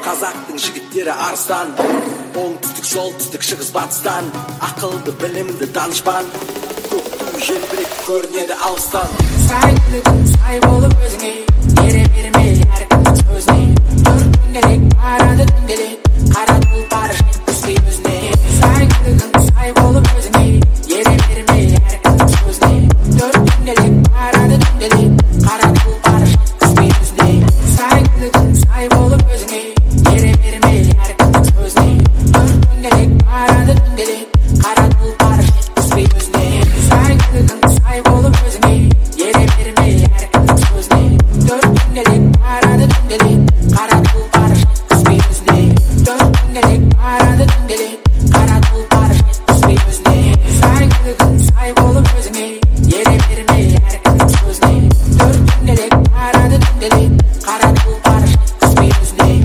Қазақтың жігіттері арыстан, оңтүстік солтүстік шығыс батыстан, ақылды білімді данышпан, көк ту желбіреп көрінеді алыстан. Сай күлігін сай болып өзіңе, ере бермей әркімнің сөзіне. Төрт дөңгелек барады дөңгелек, қара тұлпар жеткізбей өзіне. Сай күлігін сай болып өзіңе, ере бермей әркімнің сөзіне. Төрт дөңгелек барады дөңгелек, қара тұлпар жеткізбей өзіне. Сай күлігін сай болып өзіңе, ере бермей әркімнің сөзіне. Төрт дөңгелек барады дөңгелек, қара тұлпар жеткізбей өзіне. Сай күлігін сай болып өзіңе, ере бермей әркімнің сөзіне. Төрт дөңгелек барады дөңгелек, қара тұлпар жеткізбей өзіне. Төрт дөңгелек барады дөңгелек, қара тұлпар жеткізбей өзіне. Сай күлігін сай болып өзіңе, ере бермей әркімнің сөзіне. Төрт дөңгелек барады дөңгелек, қара тұлпар жеткізбей өзіне.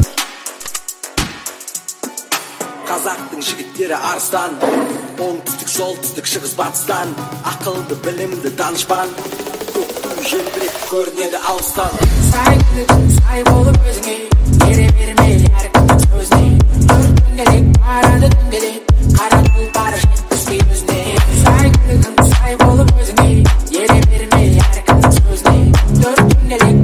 Қазақтың жігіттері арыстан, оңтүстік солтүстік шығыс батыстан, ақылды білімді данышпан, көк ту желбіреп көрінеді алыстан. Сай күлігін сай болып өзіңе, ере бермей әркімнің сөзіне. Төрт дөңгелек барады дөңгелек, қара тұлпар жеткізбей өзіне. Сай күлігін сай болып өзіңе, ере бермей әркімнің сөзіне. Төрт дөңгелек